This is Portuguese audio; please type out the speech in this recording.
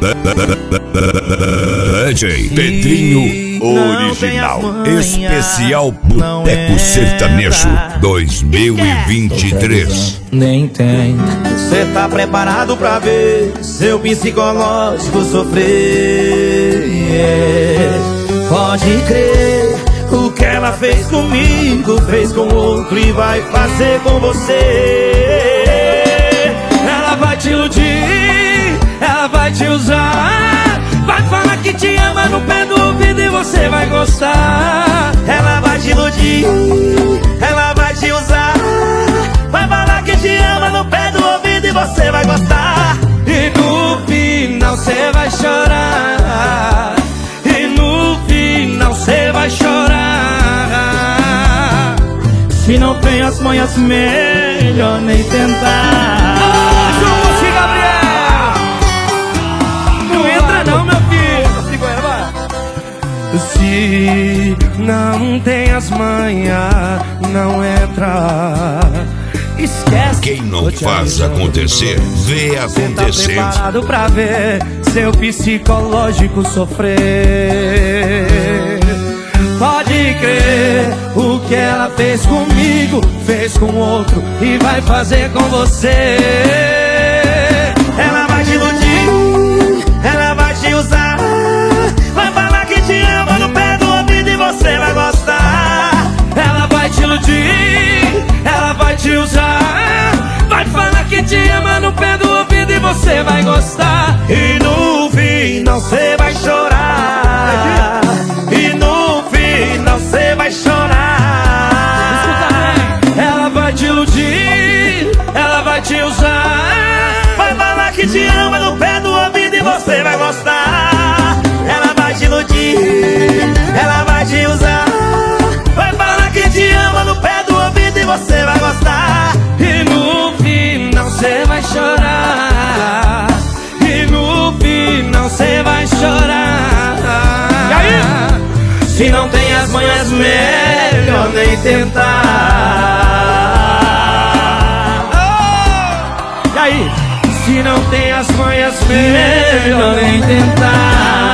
DJ Pedrinho Original Especial Boteco Sertanejo 2023. Nem tem. Cê tá preparado pra ver seu psicológico sofrer? Pode crer, o que ela fez comigo fez com outro e vai fazer com você. Ela vai te iludir, ela vai te usar, vai falar que te ama no pé do ouvido e você vai gostar. Ela vai te iludir, ela vai te usar, vai falar que te ama no pé do ouvido e você vai gostar. E no final cê vai chorar, e no final cê vai chorar. Se não tem as manhas, melhor nem tentar. Gabriel, não entra não, meu filho. Se não tem as manhas, não entra. Esquece. Quem não faz acontecer, vê acontecendo. Cê tá preparado pra ver seu psicológico sofrer? Pode crer, o que ela fez comigo fez com outro e vai fazer com você. Ela vai te iludir, ela vai te usar, vai falar que te ama no pé do ouvido e você vai gostar. Ela vai te iludir, ela vai te usar, vai falar que te ama no pé do ouvido e você vai gostar. E no final cê vai chorar, e no final cê vai chorar. Ela vai te iludir, ela vai te usar, vai falar que te ama no pé do ouvido e você vai gostar. Ela vai te iludir, ela vai te usar, vai falar que te ama no pé do ouvido e você vai gostar. E no final cê vai chorar, e no final cê vai chorar. E aí? Se não tem as manhas, melhor nem tentar. Oh! E aí? Se não tem as manhas, melhor nem tentar.